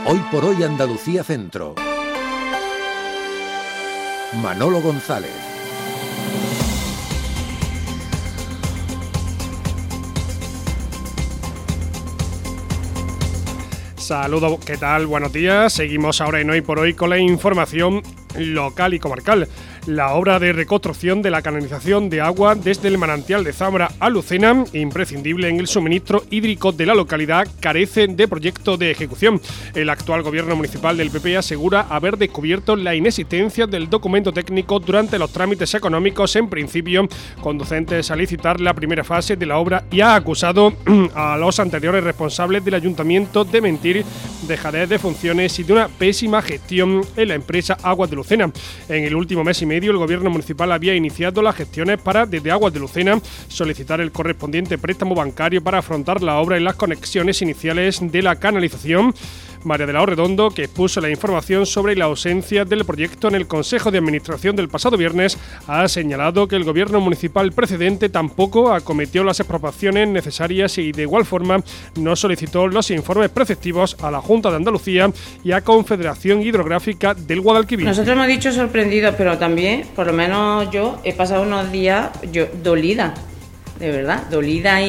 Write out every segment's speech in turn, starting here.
Hoy por hoy Andalucía Centro. Manolo González. Saludos, ¿qué tal? Buenos días. Seguimos ahora en Hoy por Hoy con la información local y comarcal. La obra de reconstrucción de la canalización de agua desde el manantial de Zambra a Lucena, imprescindible en el suministro hídrico de la localidad, carece de proyecto de ejecución. El actual gobierno municipal del PP asegura haber descubierto la inexistencia del documento técnico durante los trámites económicos, en principio conducentes a licitar la primera fase de la obra, y ha acusado a los anteriores responsables del ayuntamiento de mentir, dejadez de funciones y de una pésima gestión en la empresa Aguas de Lucena. En el último mes y medio, el gobierno municipal había iniciado las gestiones para, desde Aguas de Lucena, solicitar el correspondiente préstamo bancario para afrontar la obra y las conexiones iniciales de la canalización. María de la O Redondo, que expuso la información sobre la ausencia del proyecto en el Consejo de Administración del pasado viernes, ha señalado que el gobierno municipal precedente tampoco acometió las expropiaciones necesarias y, de igual forma, no solicitó los informes preceptivos a la Junta de Andalucía y a Confederación Hidrográfica del Guadalquivir. Nosotros hemos dicho sorprendidos, pero también, por lo menos yo, he pasado unos días dolida, de verdad, dolida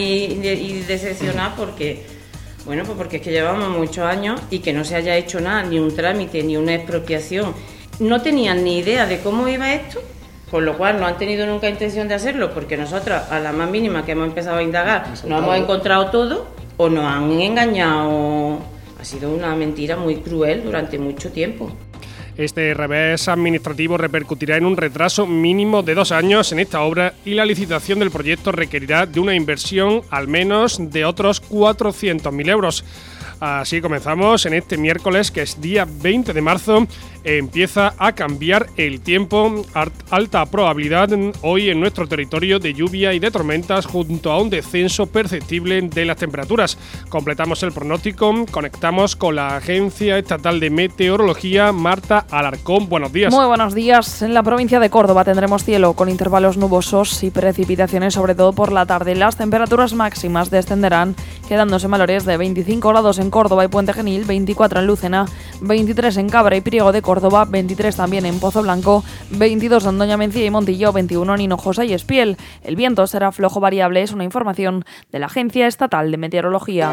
y decepcionada porque... Bueno, pues porque es que llevamos muchos años y que no se haya hecho nada, ni un trámite, ni una expropiación. No tenían ni idea de cómo iba esto, con lo cual no han tenido nunca intención de hacerlo, porque nosotros, a la más mínima que hemos empezado a indagar, nos hemos encontrado todo o nos han engañado. Ha sido una mentira muy cruel durante mucho tiempo. Este revés administrativo repercutirá en un retraso mínimo de 2 años en esta obra, y la licitación del proyecto requerirá de una inversión al menos de otros 400.000 euros. Así comenzamos en este miércoles, que es día 20 de marzo. Empieza a cambiar el tiempo. Alta probabilidad hoy en nuestro territorio de lluvia y de tormentas, junto a un descenso perceptible de las temperaturas. Completamos el pronóstico. Conectamos con la Agencia Estatal de Meteorología. Marta Alarcón, buenos días. Muy buenos días. En la provincia de Córdoba tendremos cielo con intervalos nubosos y precipitaciones, sobre todo por la tarde. Las temperaturas máximas descenderán, quedándose en valores de 25 grados en Córdoba y Puente Genil, 24 en Lucena, 23 en Cabra y Priego de Córdoba, 23 también en Pozo Blanco, 22 en Doña Mencía y Montillo, 21 en Hinojosa y Espiel. El viento será flojo variable, es una información de la Agencia Estatal de Meteorología.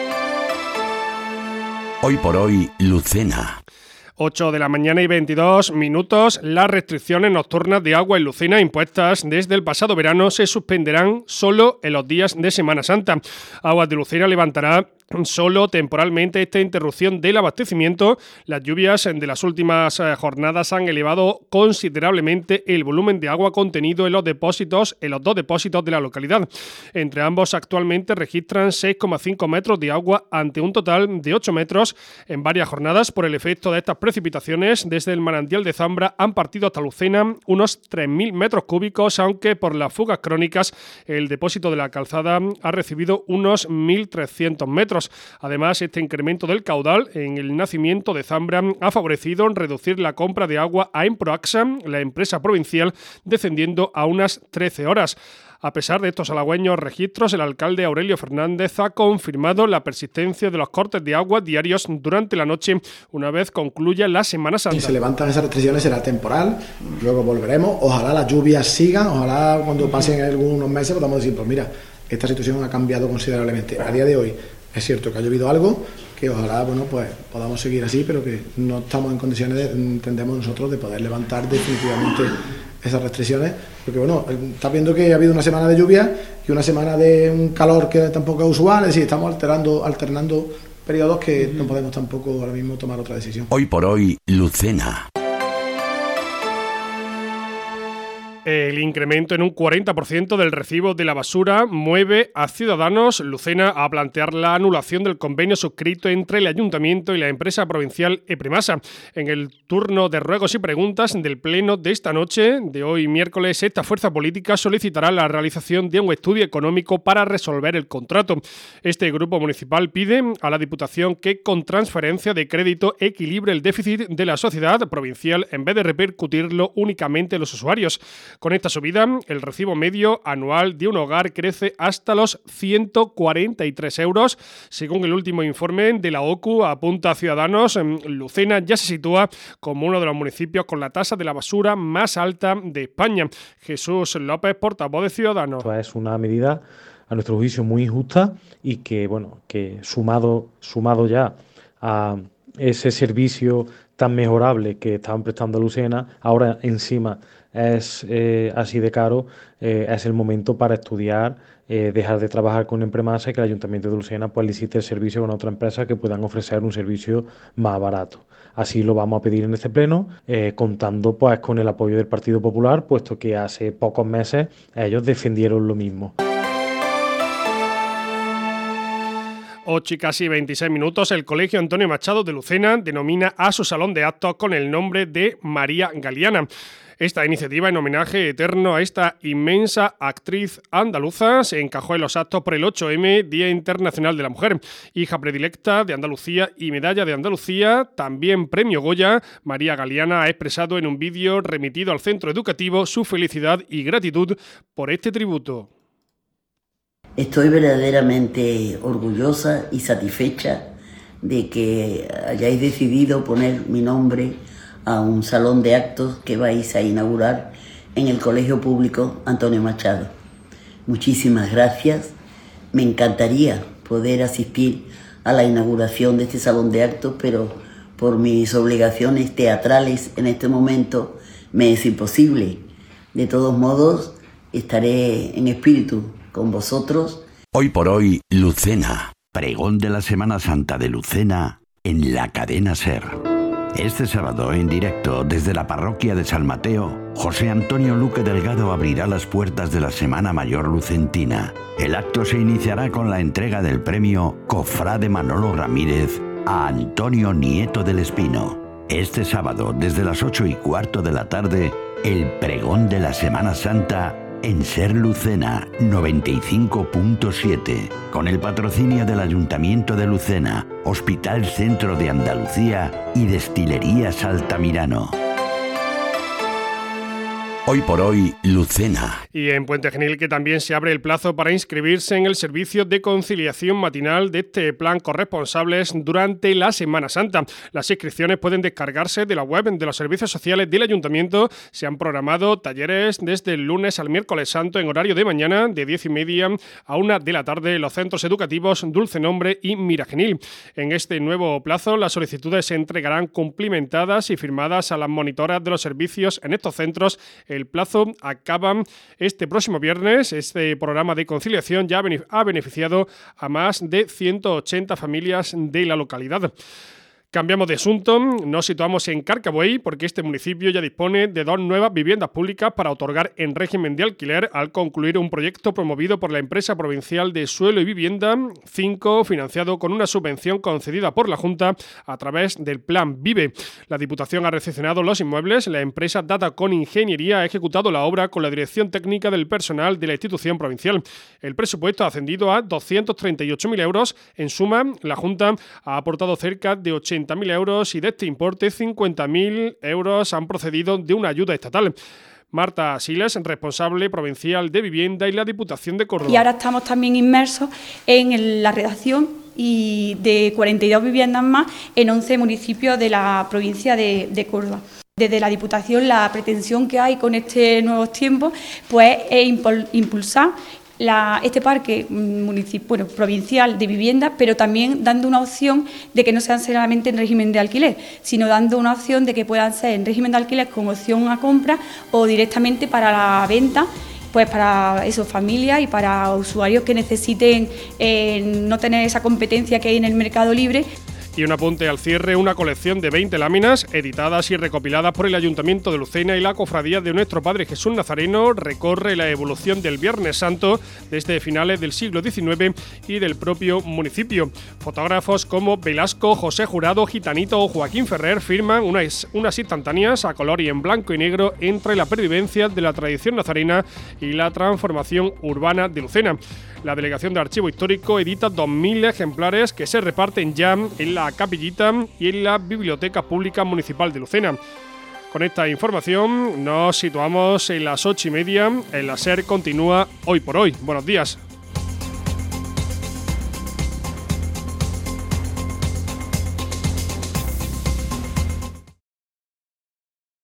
Hoy por hoy, Lucena. 8 de la mañana y 22 minutos. Las restricciones nocturnas de agua en Lucena impuestas desde el pasado verano se suspenderán solo en los días de Semana Santa. Aguas de Lucena levantará solo temporalmente esta interrupción del abastecimiento. Las lluvias de las últimas jornadas han elevado considerablemente el volumen de agua contenido en los dos depósitos de la localidad. Entre ambos actualmente registran 6,5 metros de agua ante un total de 8 metros en varias jornadas. Por el efecto de estas precipitaciones, desde el manantial de Zambra han partido hasta Lucena unos 3.000 metros cúbicos, aunque por las fugas crónicas el depósito de la calzada ha recibido unos 1.300 metros. Además, este incremento del caudal en el nacimiento de Zambra ha favorecido reducir la compra de agua a Emproaxa, la empresa provincial, descendiendo a unas 13 horas. A pesar de estos halagüeños registros, el alcalde Aurelio Fernández ha confirmado la persistencia de los cortes de agua diarios durante la noche, una vez concluya la Semana Santa. Si se levantan esas restricciones será temporal, luego volveremos. Ojalá las lluvias sigan, ojalá cuando pasen algunos meses podamos decir, pues mira, esta situación ha cambiado considerablemente. A día de hoy es cierto que ha llovido algo, que ojalá pues podamos seguir así, pero que no estamos en condiciones, entendemos nosotros, de poder levantar definitivamente esas restricciones, porque está viendo que ha habido una semana de lluvia y una semana de un calor que tampoco es usual, es decir, estamos alternando periodos que no podemos tampoco ahora mismo tomar otra decisión. Hoy por hoy, Lucena. El incremento en un 40% del recibo de la basura mueve a Ciudadanos Lucena a plantear la anulación del convenio suscrito entre el Ayuntamiento y la empresa provincial Epremasa. En el turno de ruegos y preguntas del pleno de esta noche, de hoy miércoles, esta fuerza política solicitará la realización de un estudio económico para resolver el contrato. Este grupo municipal pide a la Diputación que con transferencia de crédito equilibre el déficit de la sociedad provincial en vez de repercutirlo únicamente en los usuarios. Con esta subida, el recibo medio anual de un hogar crece hasta los 143 euros. Según el último informe de la OCU, apunta a Ciudadanos, Lucena ya se sitúa como uno de los municipios con la tasa de la basura más alta de España. Jesús López, portavoz de Ciudadanos. Esto es una medida, a nuestro juicio, muy injusta y que, que sumado ya a ese servicio tan mejorable que estaban prestando a Lucena, ahora encima es así de caro, es el momento para estudiar, dejar de trabajar con Empremasa y que el Ayuntamiento de Lucena pues licite el servicio con otra empresa que puedan ofrecer un servicio más barato. Así lo vamos a pedir en este pleno, contando pues con el apoyo del Partido Popular, puesto que hace pocos meses ellos defendieron lo mismo. 8 y casi 26 minutos, el Colegio Antonio Machado de Lucena denomina a su salón de actos con el nombre de María Galeana. Esta iniciativa, en homenaje eterno a esta inmensa actriz andaluza, se encajó en los actos por el 8M, Día Internacional de la Mujer. Hija predilecta de Andalucía y medalla de Andalucía, también premio Goya, María Galeana ha expresado en un vídeo remitido al centro educativo su felicidad y gratitud por este tributo. Estoy verdaderamente orgullosa y satisfecha de que hayáis decidido poner mi nombre a un salón de actos que vais a inaugurar en el Colegio Público Antonio Machado. Muchísimas gracias. Me encantaría poder asistir a la inauguración de este salón de actos, pero por mis obligaciones teatrales en este momento me es imposible. De todos modos, estaré en espíritu con vosotros. Hoy por hoy, Lucena. Pregón de la Semana Santa de Lucena en la cadena SER. Este sábado, en directo, desde la parroquia de San Mateo, José Antonio Luque Delgado abrirá las puertas de la Semana Mayor Lucentina. El acto se iniciará con la entrega del premio Cofrade Manolo Ramírez a Antonio Nieto del Espino. Este sábado, desde las 8:15 de la tarde, el pregón de la Semana Santa en SER Lucena 95.7, con el patrocinio del Ayuntamiento de Lucena, Hospital Centro de Andalucía y Destilerías Altamirano. Hoy por hoy, Lucena. Y en Puente Genil, que también se abre el plazo para inscribirse en el servicio de conciliación matinal de este plan corresponsables durante la Semana Santa. Las inscripciones pueden descargarse de la web de los servicios sociales del Ayuntamiento. Se han programado talleres desde el lunes al miércoles santo en horario de mañana, de 10:30 a 1 de la tarde, en los centros educativos Dulce Nombre y Miragenil. En este nuevo plazo, las solicitudes se entregarán cumplimentadas y firmadas a las monitoras de los servicios en estos centros. El plazo acaba este próximo viernes. Este programa de conciliación ya ha beneficiado a más de 180 familias de la localidad. Cambiamos de asunto, nos situamos en Carcabuey porque este municipio ya dispone de 2 nuevas viviendas públicas para otorgar en régimen de alquiler al concluir un proyecto promovido por la Empresa Provincial de Suelo y Vivienda 5, financiado con una subvención concedida por la Junta a través del Plan Vive. La Diputación ha recepcionado los inmuebles, la empresa Datacon Ingeniería ha ejecutado la obra con la dirección técnica del personal de la institución provincial. El presupuesto ha ascendido a 238.000 euros. En suma, la Junta ha aportado cerca de 80.000 euros y de este importe 50.000 euros han procedido de una ayuda estatal. Marta Siles, responsable provincial de Vivienda y la Diputación de Córdoba. Y ahora estamos también inmersos en la redacción y de 42 viviendas más en 11 municipios de la provincia de Córdoba. Desde la Diputación, la pretensión que hay con este nuevos tiempos pues, es impulsar este parque provincial de vivienda, pero también dando una opción de que no sean solamente en régimen de alquiler, sino dando una opción de que puedan ser en régimen de alquiler con opción a compra o directamente para la venta, pues para esas familias y para usuarios que necesiten no tener esa competencia que hay en el mercado libre. Y un apunte al cierre, una colección de 20 láminas editadas y recopiladas por el Ayuntamiento de Lucena y la Cofradía de Nuestro Padre Jesús Nazareno recorre la evolución del Viernes Santo desde finales del siglo XIX y del propio municipio. Fotógrafos como Velasco, José Jurado, Gitanito o Joaquín Ferrer firman unas instantáneas a color y en blanco y negro entre la pervivencia de la tradición nazarena y la transformación urbana de Lucena. La Delegación de Archivo Histórico edita 2.000 ejemplares que se reparten ya en la Capillita y en la Biblioteca Pública Municipal de Lucena. con esta información. Nos situamos en las 8:30. En la SER continúa Hoy por Hoy. Buenos días.